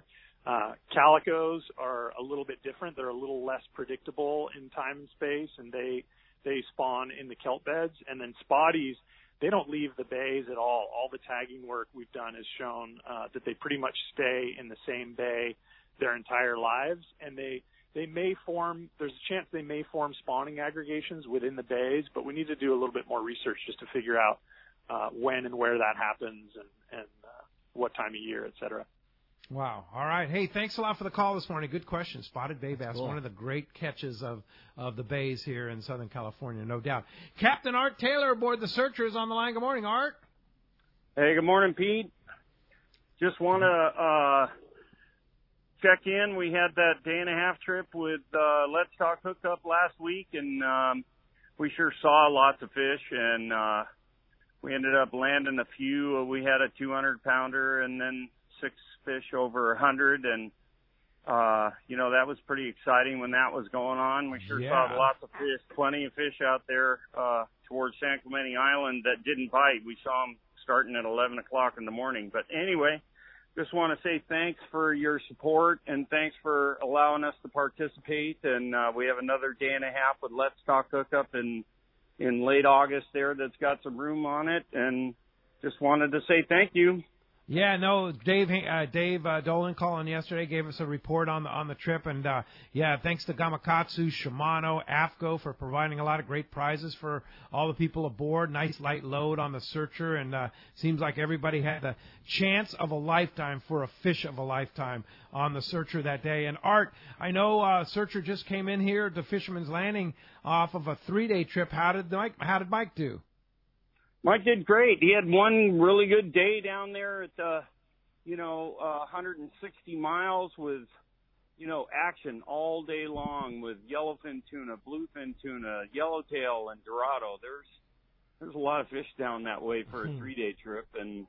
Calicos are a little bit different. They're a little less predictable in time and space, and they spawn in the kelp beds. And then spotties, they don't leave the bays at all. All the tagging work we've done has shown that they pretty much stay in the same bay their entire lives, and they may form, there's a chance they may form spawning aggregations within the bays, but we need to do a little bit more research just to figure out when and where that happens and what time of year, et cetera. Wow. All right. Hey, thanks a lot for the call this morning. Good question. Spotted bay bass, Cool. one of the great catches of the bays here in Southern California, no doubt. Captain Art Taylor aboard the Searcher is on the line. Good morning, Art. Hey, good morning, Pete. Just want to check in. We had that day-and-a-half trip with Let's Talk Hookup last week, and we sure saw lots of fish, and we ended up landing a few. We had a 200-pounder and then 6 fish over 100, and that was pretty exciting when that was going on. We sure saw lots of fish, plenty of fish out there towards San Clemente Island that didn't bite. We saw them starting at 11 o'clock in the morning. But anyway, just want to say thanks for your support, and thanks for allowing us to participate. And we have another day-and-a-half with Let's Talk Hookup in late August there that's got some room on it, and just wanted to say thank you. Yeah, no, Dave Dolan calling yesterday gave us a report on the trip, and thanks to Gamakatsu, Shimano, AFCO for providing a lot of great prizes for all the people aboard. Nice light load on the Searcher, and seems like everybody had the chance of a lifetime for a fish of a lifetime on the Searcher that day. And Art, I know Searcher just came in here to Fisherman's Landing off of a 3-day trip. How did Mike do? Mike did great. He had one really good day down there at 160 miles with, action all day long with yellowfin tuna, bluefin tuna, yellowtail, and dorado. There's a lot of fish down that way for a 3-day trip, and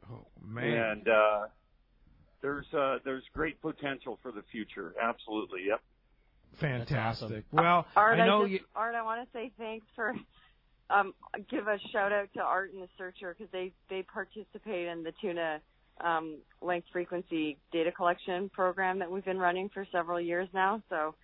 there's great potential for the future. Absolutely, yep. Fantastic. Well, Art, I know Art, I want to say thanks for. Give a shout out to Art and the Searcher because they participate in the tuna length frequency data collection program that we've been running for several years now. So,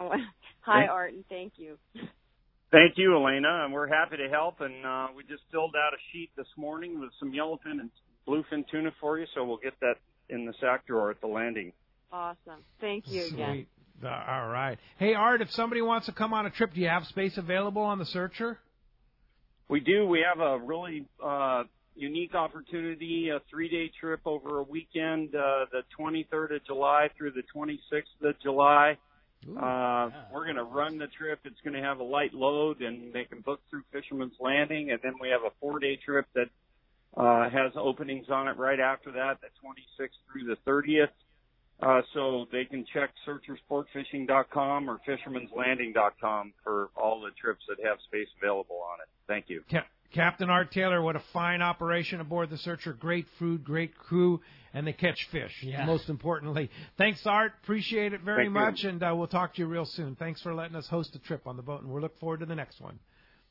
hi Art, and thank you. Thank you, Elena, and we're happy to help. And we just filled out a sheet this morning with some yellowfin and bluefin tuna for you, so we'll get that in the sack drawer at the landing. Awesome. Thank you again. All right. Hey, Art, if somebody wants to come on a trip, do you have space available on the Searcher? We do. We have a really unique opportunity, a 3-day trip over a weekend, the 23rd of July through the 26th of July. We're going to run the trip. It's going to have a light load, and they can book through Fisherman's Landing. And then we have a 4-day trip that has openings on it right after that, the 26th through the 30th. So they can check searchersportfishing.com or fishermanslanding.com for all the trips that have space available on it. Thank you. Captain Art Taylor, what a fine operation aboard the Searcher. Great food, great crew, and they catch fish, most importantly. Thanks, Art. Appreciate it very much, and we'll talk to you real soon. Thanks for letting us host a trip on the boat, and we'll look forward to the next one.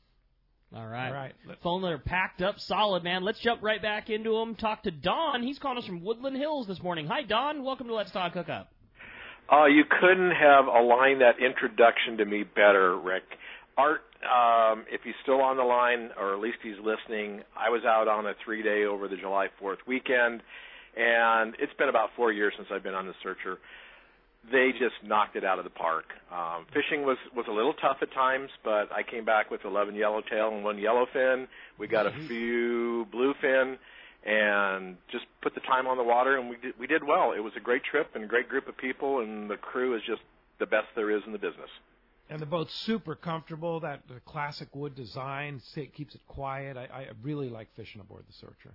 All right. Phone are packed up solid, man. Let's jump right back into them. Talk to Don. He's calling us from Woodland Hills this morning. Hi, Don. Welcome to Let's Talk Hookup. You couldn't have aligned that introduction to me better, Rick. Art, if he's still on the line, or at least he's listening, I was out on a 3-day over the July 4th weekend, and it's been about 4 years since I've been on the Searcher. They just knocked it out of the park. Fishing was a little tough at times, but I came back with 11 yellowtail and 1 yellowfin. We got a few bluefin, and just put the time on the water, and we did well. It was a great trip and a great group of people, and the crew is just the best there is in the business. And the boat's super comfortable. The classic wood design keeps it quiet. I really like fishing aboard the Searcher.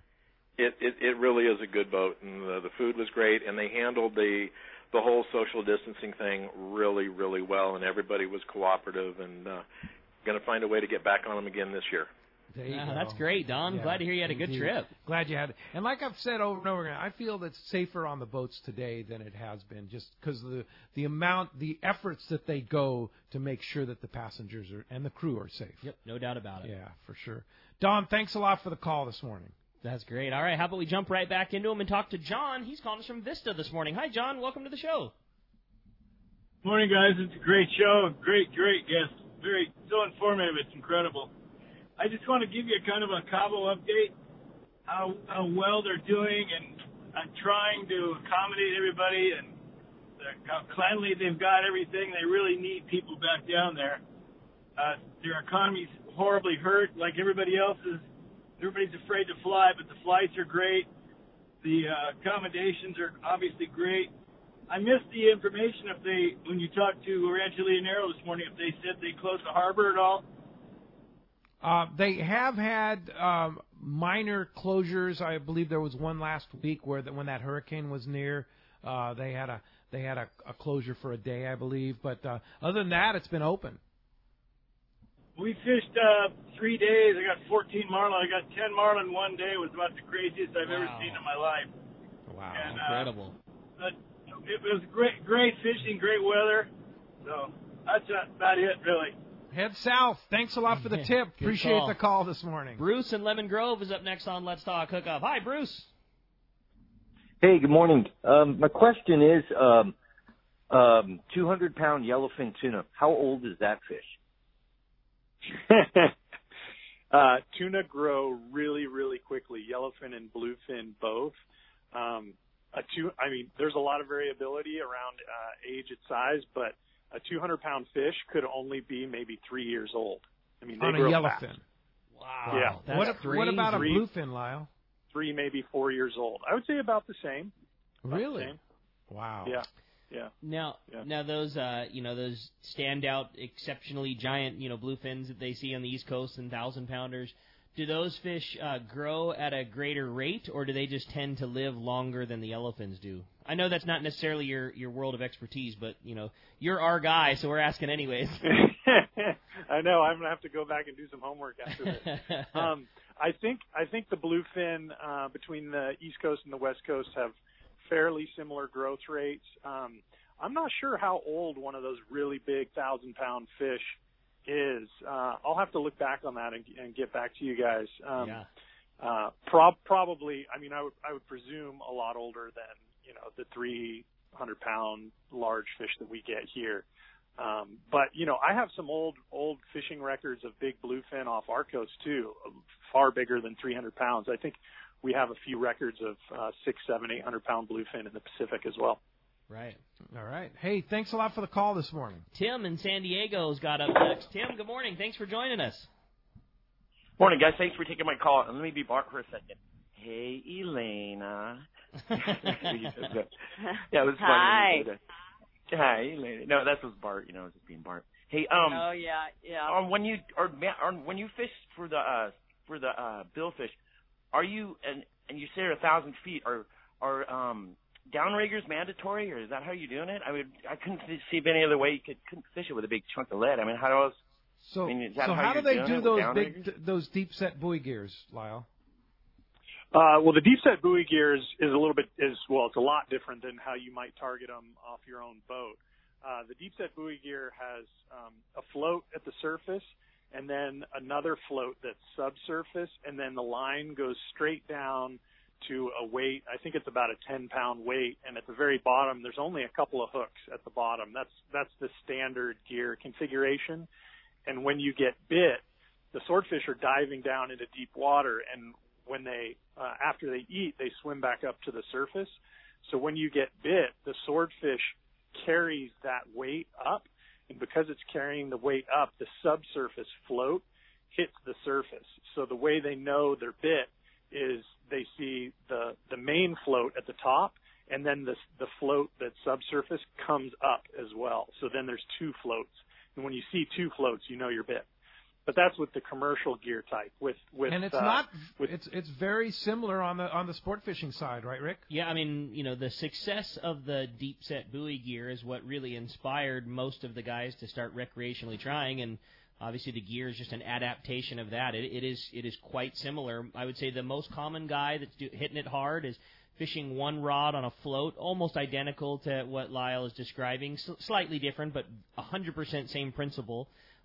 It really is a good boat, and the food was great, and they handled the whole social distancing thing really, really well, and everybody was cooperative, and going to find a way to get back on them again this year. That's great, Don. Yeah, glad to hear you had a good trip. Glad you had it. And like I've said over and over again, I feel that it's safer on the boats today than it has been, just because of the efforts that they go to make sure that the passengers and the crew are safe. Yep, no doubt about it. Yeah, for sure. Don, thanks a lot for the call this morning. That's great. All right, how about we jump right back into him and talk to John? He's calling us from Vista this morning. Hi, John. Welcome to the show. Morning, guys. It's a great show. Great guest. So informative. It's incredible. I just want to give you a kind of a Cabo update, how well they're doing, and I'm trying to accommodate everybody, and how cleanly they've got everything. They really need people back down there. Their economy's horribly hurt, like everybody else's. Everybody's afraid to fly, but the flights are great. The accommodations are obviously great. I missed the information when you talked to Rancho Leonero this morning, if they said they closed the harbor at all. They have had minor closures. I believe there was one last week when that hurricane was near. They had a closure for a day, I believe. But other than that, it's been open. We fished 3 days. I got 14 marlin. I got 10 marlin one day. It was about the craziest I've ever seen in my life. Wow, and, incredible. It was great fishing, great weather. So that's about it, really. Head south. Thanks a lot for the tip. Appreciate the call this morning. Bruce in Lemon Grove is up next on Let's Talk Hookup. Hi, Bruce. Hey, good morning. My question is 200-pound yellowfin tuna. How old is that fish? Tuna grow really, really quickly, yellowfin and bluefin both. There's a lot of variability around age and size, but a 200-pound fish could only be maybe 3 years old. I mean, they on a grow yellowfin. fast. Wow. Yeah. What about a bluefin, Lyle? 3, maybe 4 years old. I would say about the same. Really? The same. Wow. Yeah. Now those those standout, exceptionally giant bluefins that they see on the East Coast and 1,000-pounders. Do those fish grow at a greater rate, or do they just tend to live longer than the yellowfins do? I know that's not necessarily your world of expertise, but you're our guy, so we're asking anyways. I know. I'm gonna have to go back and do some homework after this. I think the bluefin between the East Coast and the West Coast have fairly similar growth rates. I'm not sure how old one of those really big 1,000-pound fish is. I'll have to look back on that and get back to you guys. Probably. I mean, I would presume a lot older than the 300-pound large fish that we get here. But I have some old fishing records of big bluefin off our coast too, far bigger than 300 pounds. I think we have a few records of 600, 700, 800-pound bluefin in the Pacific as well. Right. All right. Hey, thanks a lot for the call this morning. Tim in San Diego's got up next. Tim, good morning. Thanks for joining us. Morning, guys. Thanks for taking my call. And let me be Bart for a second. Hey, Elena. Yeah, it was funny. Hi. Hi, Elena. No, that was Bart. Just being Bart. Hey, Oh yeah. when you fish for the billfish, are you and you say 1,000 feet? Are downriggers mandatory, or is that how you're doing it? I couldn't see any other way you couldn't fish it with a big chunk of lead. I mean, how else? So, is that so how do you're they doing do it with those deep set buoy gears, Lyle? Well, the deep set buoy gear is a little bit it's a lot different than how you might target them off your own boat. The deep set buoy gear has a float at the surface, and then another float that's subsurface, and then the line goes straight down to a weight. I think it's about a 10-pound weight, and at the very bottom, there's only a couple of hooks at the bottom. That's the standard gear configuration. And when you get bit, the swordfish are diving down into deep water, and when they after they eat, they swim back up to the surface. So when you get bit, the swordfish carries that weight up, and because it's carrying the weight up, the subsurface float hits the surface. So the way they know they're bit is they see the main float at the top, and then the float that's subsurface comes up as well. So then there's two floats, and when you see two floats, you know you're bit. But that's with the commercial gear type. And it's it's very similar on the sport fishing side, right, Rick? Yeah, I mean, the success of the deep set buoy gear is what really inspired most of the guys to start recreationally trying, and obviously the gear is just an adaptation of that. It is quite similar. I would say the most common guy that's hitting it hard is fishing one rod on a float, almost identical to what Lyle is describing, slightly different, but 100% same principle.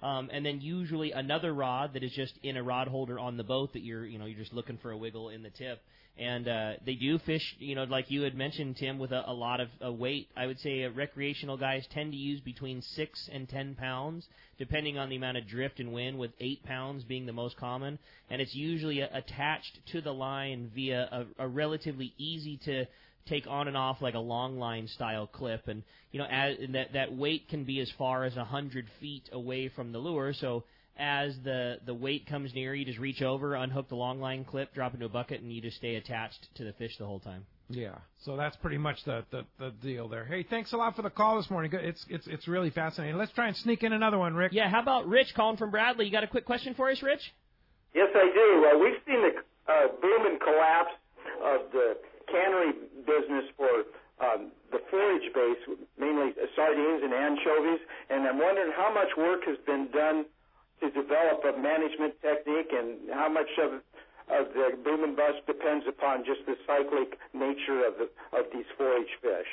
and then usually another rod that is just in a rod holder on the boat that you're just looking for a wiggle in the tip. And they do fish, like you had mentioned, Tim, with a lot of weight. I would say recreational guys tend to use between 6 and 10 pounds, depending on the amount of drift and wind, with 8 pounds being the most common. And it's usually attached to the line via a relatively easy to take on and off, like a long line style clip. And that weight can be as far as 100 feet away from the lure. So as the weight comes near, you just reach over, unhook the long line clip, drop into a bucket, and you just stay attached to the fish the whole time. Yeah, so that's pretty much the deal there. Hey, thanks a lot for the call this morning. It's really fascinating. Let's try and sneak in another one, Rick. Yeah, how about Rich calling from Bradley? You got a quick question for us, Rich? Yes, I do. We've seen the boom and collapse of the cannery business for the forage base, mainly sardines and anchovies, and I'm wondering how much work has been done to develop a management technique, and how much of the boom and bust depends upon just the cyclic nature of these forage fish.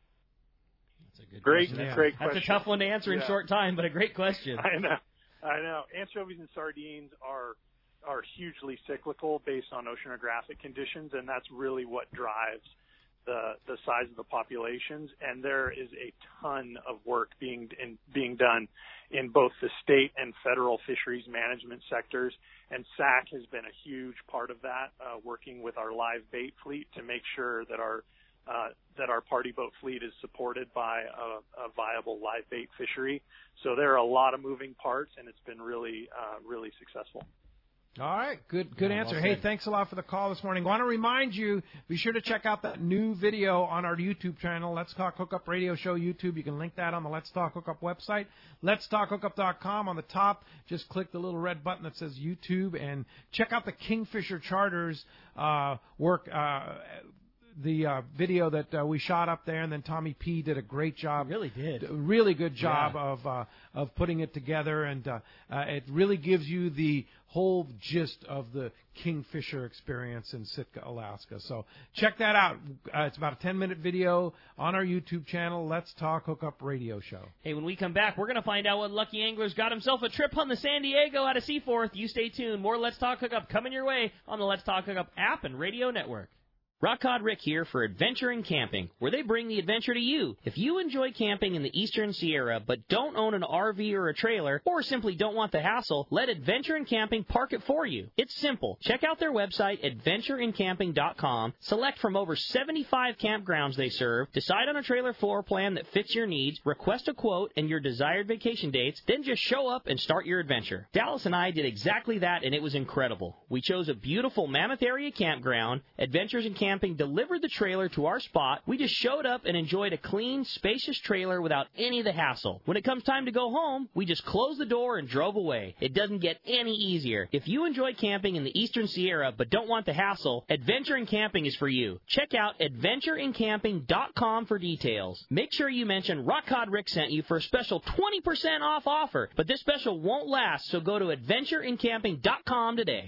That's a good Great question. question. That's a tough one to answer in short time, but a great question. I know. Anchovies and sardines are hugely cyclical based on oceanographic conditions, and that's really what drives the size of the populations. And there is a ton of work being done in both the state and federal fisheries management sectors, and SAC has been a huge part of that, working with our live bait fleet to make sure that our party boat fleet is supported by a viable live bait fishery. So there are a lot of moving parts, and it's been really successful. All right, good answer. Hey, thanks a lot for the call this morning. I want to remind you, be sure to check out that new video on our YouTube channel, Let's Talk Hookup Radio Show YouTube. You can link that on the Let's Talk Hookup website, letstalkhookup.com. On the top, just click the little red button that says YouTube, and check out the Kingfisher Charters work. The video that we shot up there, and then Tommy P did a great job. Really did. Really good job of putting it together, and it really gives you the whole gist of the Kingfisher experience in Sitka, Alaska. So check that out. It's about a 10-minute video on our YouTube channel, Let's Talk Hookup Radio Show. Hey, when we come back, we're going to find out what lucky angler's got himself a trip on the San Diego out of Seaforth. You stay tuned. More Let's Talk Hookup coming your way on the Let's Talk Hookup app and radio network. Rock Cod Rick here for Adventuring Camping, where they bring the adventure to you. If you enjoy camping in the Eastern Sierra but don't own an RV or a trailer, or simply don't want the hassle, let Adventuring Camping park it for you. It's simple. Check out their website, adventureincamping.com, select from over 75 campgrounds they serve, decide on a trailer floor plan that fits your needs, request a quote and your desired vacation dates, then just show up and start your adventure. Dallas and I did exactly that, and it was incredible. We chose a beautiful Mammoth Area campground. Adventures in Camping delivered the trailer to our spot. We just showed up and enjoyed a clean, spacious trailer without any of the hassle. When it comes time to go home, we just closed the door and drove away. It doesn't get any easier. If you enjoy camping in the Eastern Sierra but don't want the hassle, Adventuring Camping is for you. Check out adventureincamping.com for details. Make sure you mention Rock Cod Rick sent you for a special 20% off offer, but this special won't last, so go to adventureincamping.com today.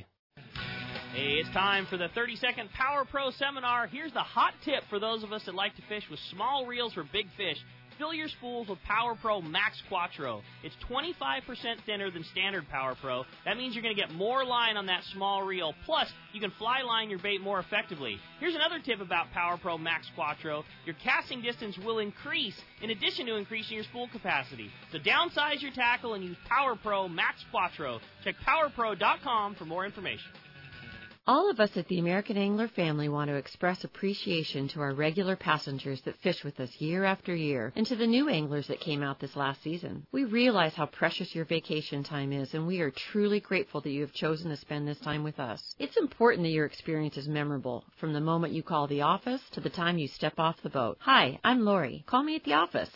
Hey, it's time for the 30-second Power Pro seminar. Here's the hot tip for those of us that like to fish with small reels for big fish. Fill your spools with Power Pro Max Quattro. It's 25% thinner than standard Power Pro. That means you're going to get more line on that small reel. Plus, you can fly line your bait more effectively. Here's another tip about Power Pro Max Quattro. Your casting distance will increase in addition to increasing your spool capacity. So downsize your tackle and use Power Pro Max Quattro. Check PowerPro.com for more information. All of us at the American Angler family want to express appreciation to our regular passengers that fish with us year after year, and to the new anglers that came out this last season. We realize how precious your vacation time is, and we are truly grateful that you have chosen to spend this time with us. It's important that your experience is memorable, from the moment you call the office to the time you step off the boat. Hi, I'm Lori. Call me at the office,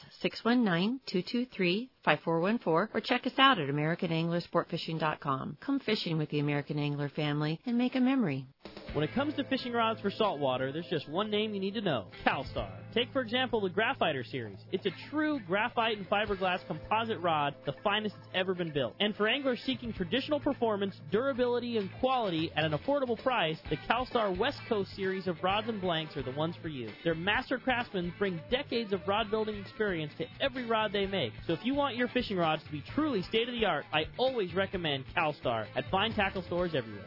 619-223-5414, or check us out at AmericanAnglerSportFishing.com. Come fishing with the American Angler family and make a memory. When it comes to fishing rods for saltwater, there's just one name you need to know, CalStar. Take, for example, the Graphiter series. It's a true graphite and fiberglass composite rod, the finest that's ever been built. And for anglers seeking traditional performance, durability, and quality at an affordable price, the CalStar West Coast series of rods and blanks are the ones for you. Their master craftsmen bring decades of rod building experience to every rod they make. So if you want your fishing rods to be truly state-of-the-art, I always recommend CalStar at fine tackle stores everywhere.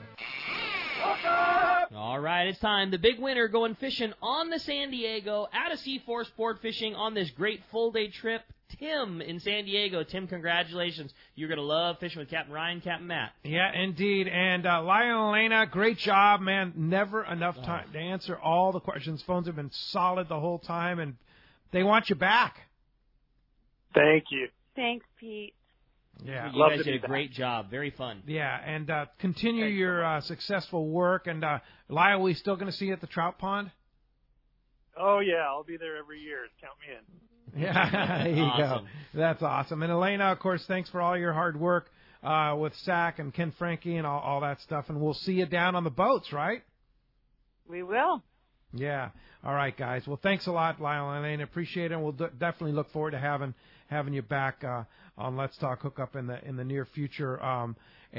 All right, it's time. The big winner going fishing on the San Diego at a C4 Sport Fishing on this great full-day trip, Tim in San Diego. Tim, congratulations. You're going to love fishing with Captain Ryan, Captain Matt. Yeah, indeed. And Lyle and Elena, great job, man. Never enough time to answer all the questions. Phones have been solid the whole time, and they want you back. Thank you. Thanks, Pete. Yeah, you guys did a great job. Very fun. Yeah, and continue your successful work. And Lyle, we still going to see you at the trout pond? Oh, yeah, I'll be there every year. Count me in. Yeah, there you go. That's awesome. And Elena, of course, thanks for all your hard work with Sack and Ken Frankie and all that stuff. And we'll see you down on the boats, right? We will. Yeah. All right, guys. Well, thanks a lot, Lyle and Elena. Appreciate it. And we'll definitely look forward to having you back on Let's Talk Hookup in the near future. And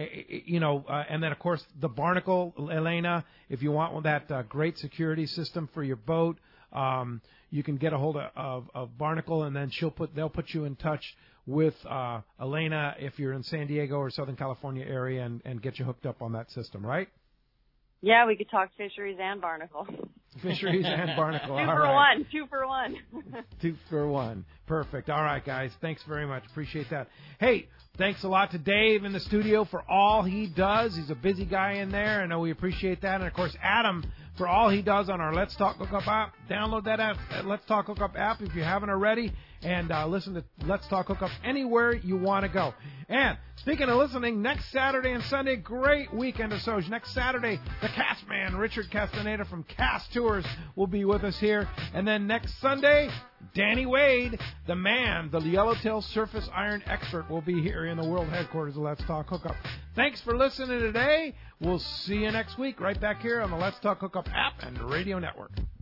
then of course the Barnacle, Elena. If you want that great security system for your boat, you can get a hold of Barnacle, and then they'll put you in touch with Elena if you're in San Diego or Southern California area, and get you hooked up on that system, right? Yeah, we could talk fisheries and Barnacle. Fisheries and Barnacle. Two for one. 2 for 1. 2 for 1. Perfect. All right, guys. Thanks very much. Appreciate that. Hey, thanks a lot to Dave in the studio for all he does. He's a busy guy in there, and we appreciate that. And, of course, Adam for all he does on our Let's Talk Hookup app. Download that app, Let's Talk Hookup app if you haven't already, and listen to Let's Talk Hookup anywhere you want to go. And speaking of listening, next Saturday and Sunday, great weekend of Soj. Next Saturday, the cast man, Richard Castaneda from Cast Tours, will be with us here. And then next Sunday, Danny Wade, the man, the Yellowtail surface iron expert, will be here in the world headquarters of Let's Talk Hookup. Thanks for listening today. We'll see you next week right back here on the Let's Talk Hookup app and radio network.